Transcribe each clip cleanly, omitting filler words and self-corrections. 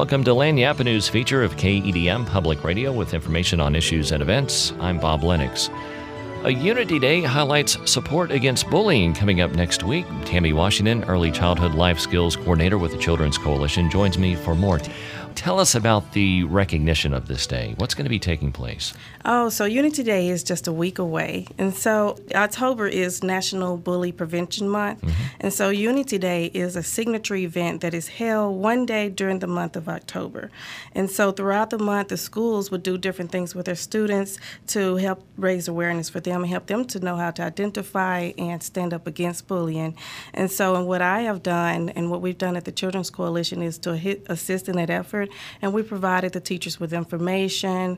Welcome to Lagniappe News feature of KEDM Public Radio with information on issues and events. I'm Bob Lennox. A Unity Day highlights support against bullying coming up next week. Tammy Washington, Early Childhood Life Skills Coordinator with the Children's Coalition, joins me for more. Tell us about the recognition of this day. What's going to be taking place? So Unity Day is just a week away. And so October is National Bully Prevention Month. And so Unity Day is a signature event that is held one day during the month of October. And so throughout the month, the schools would do different things with their students to help raise awareness for them and help them to know how to identify and stand up against bullying. And so what I have done and what we've done at the Children's Coalition is to assist in that effort. And we provided the teachers with information,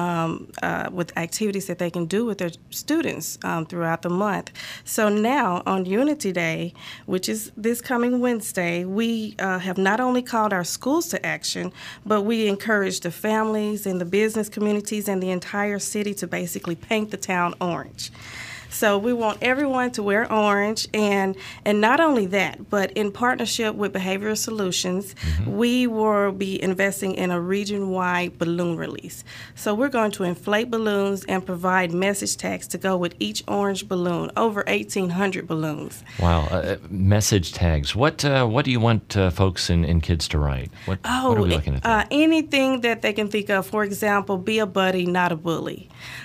with activities that they can do with their students throughout the month. So now on Unity Day, which is this coming Wednesday, we have not only called our schools to action, but we encourage the families and the business communities and the entire city to basically paint the town orange. So we want everyone to wear orange, and not only that, but in partnership with Behavioral Solutions, we will be investing in a region-wide balloon release. So we're going to inflate balloons and provide message tags to go with each orange balloon, over 1,800 balloons. Wow, message tags. What do you want folks and kids to write? What are we looking at there? Anything that they can think of. For example, be a buddy, not a bully.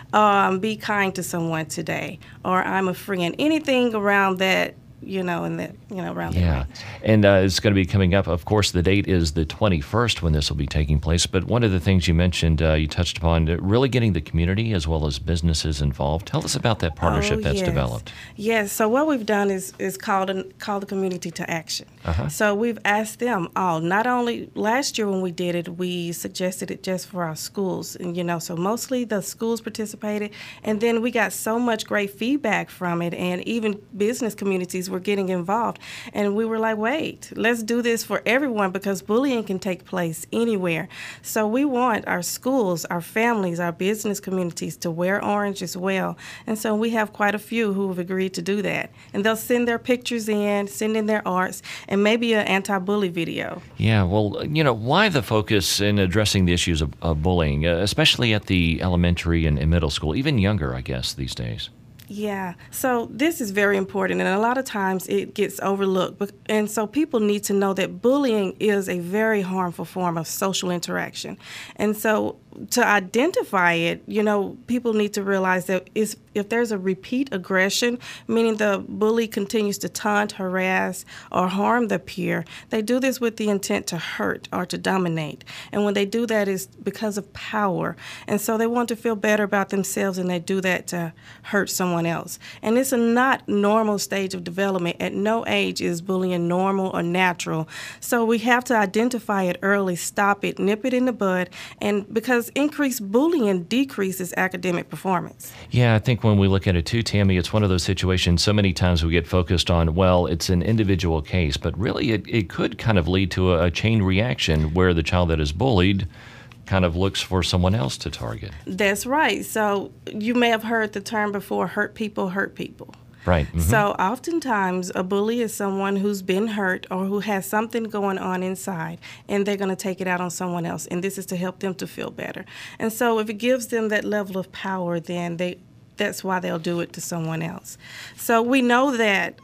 Be kind to someone today. Or I'm a friend. Anything around that, around that range. And it's going to be coming up. Of course, the date is the 21st when this will be taking place. But one of the things you mentioned, you touched upon, really getting the community as well as businesses involved. Tell us about that partnership that's developed. Yes. So what we've done is call the community to action. So we've asked them all. Not only last year when we did it, we suggested it just for our schools, and so mostly the schools participated, and then we got so much great feedback from it, and even business communities were getting involved. And we were like, wait, let's do this for everyone because bullying can take place anywhere. So we want our schools, our families, our business communities to wear orange as well. And so we have quite a few who have agreed to do that. And they'll send their pictures in, send in their arts, and maybe an anti-bully video. Yeah, well, why the focus in addressing the issues of bullying, especially at the elementary and middle school, even younger, I guess, these days? Yeah, so this is very important, and a lot of times it gets overlooked. And so people need to know that bullying is a very harmful form of social interaction. And so to identify it, people need to realize that if there's a repeat aggression, meaning the bully continues to taunt, harass, or harm the peer, they do this with the intent to hurt or to dominate. And when they do that, it's because of power. And so they want to feel better about themselves, and they do that to hurt someone else. And it's a not normal stage of development. At no age is bullying normal or natural. So we have to identify it early, stop it, nip it in the bud, and because increased bullying decreases academic performance. Yeah, I think when we look at it too, Tammy, it's one of those situations so many times we get focused on, well, it's an individual case, but really it could kind of lead to a chain reaction where the child that is bullied kind of looks for someone else to target. That's right. So you may have heard the term before, hurt people hurt people. Right. So oftentimes a bully is someone who's been hurt or who has something going on inside, and they're going to take it out on someone else, and this is to help them to feel better. And so if it gives them that level of power, then that's why they'll do it to someone else. So we know that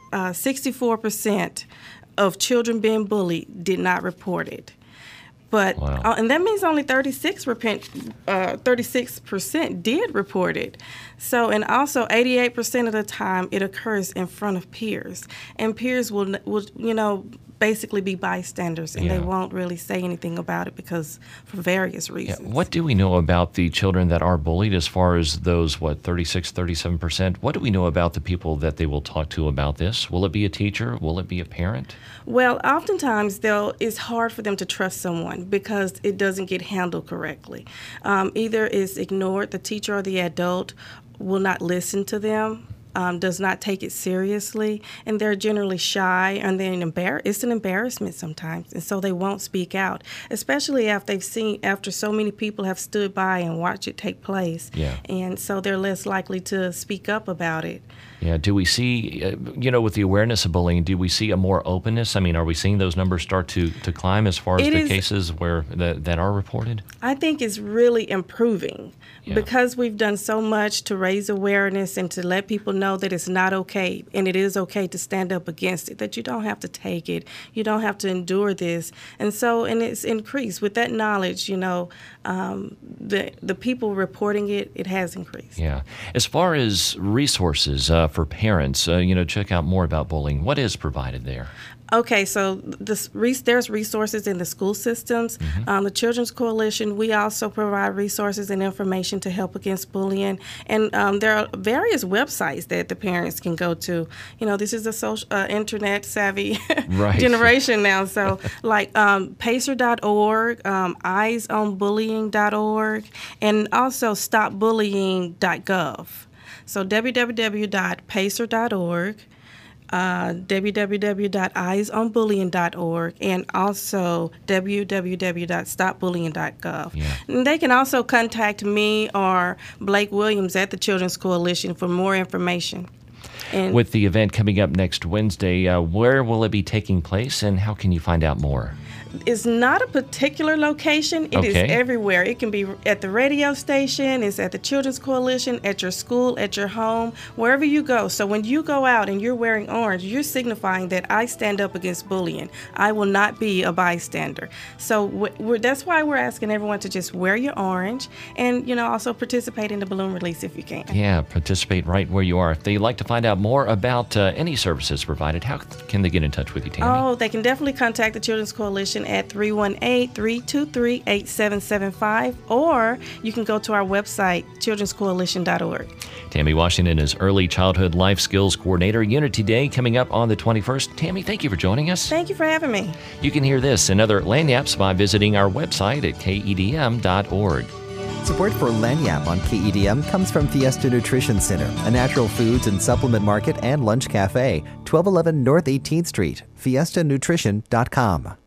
64% of children being bullied did not report it. But and that means only 36% did report it. So, and also 88% of the time it occurs in front of peers, and peers will basically be bystanders, and they won't really say anything about it because for various reasons. Yeah. What do we know about the children that are bullied as far as those, 37%? What do we know about the people that they will talk to about this? Will it be a teacher? Will it be a parent? Well, oftentimes, it's hard for them to trust someone because it doesn't get handled correctly. Either it's ignored, the teacher or the adult will not listen to them. does not take it seriously, and they're generally shy, and it's an embarrassment sometimes, and so they won't speak out, especially after so many people have stood by and watched it take place. Yeah. And so they're less likely to speak up about it. Yeah. Do we see, with the awareness of bullying, do we see a more openness? I mean, are we seeing those numbers start to climb as far as the cases where that are reported? I think it's really improving because we've done so much to raise awareness and to let people know that it's not okay, and it is okay to stand up against it, that you don't have to take it, you don't have to endure this. And it's increased. With that knowledge, the people reporting it has increased. Yeah. As far as resources for parents, check out more about bullying. What is provided there? Okay, so there's resources in the school systems. The Children's Coalition, we also provide resources and information to help against bullying. And there are various websites that the parents can go to. This is a internet savvy generation now. So like pacer.org, eyesonbullying.org, and also stopbullying.gov. So www.pacer.org. www.eyesonbullying.org, and also www.stopbullying.gov. Yeah. And they can also contact me or Blake Williams at the Children's Coalition for more information. And with the event coming up next Wednesday, where will it be taking place, and how can you find out more? It's not a particular location. It is everywhere. It can be at the radio station, it's at the Children's Coalition, at your school, at your home, wherever you go. So when you go out and you're wearing orange, you're signifying that I stand up against bullying. I will not be a bystander. So that's why we're asking everyone to just wear your orange and, also participate in the balloon release if you can. Yeah, participate right where you are. If they'd like to find out more about any services provided, how can they get in touch with you, Tammy? Oh, they can definitely contact the Children's Coalition at 318-323-8775, or you can go to our website, childrenscoalition.org. Tammy Washington is Early Childhood Life Skills Coordinator. Unity Day coming up on the 21st. Tammy, thank you for joining us. Thank you for having me. You can hear this and other Lagniappes by visiting our website at kedm.org. Support for Lagniappe on KEDM comes from Fiesta Nutrition Center, a natural foods and supplement market and lunch cafe, 1211 North 18th Street, fiestanutrition.com.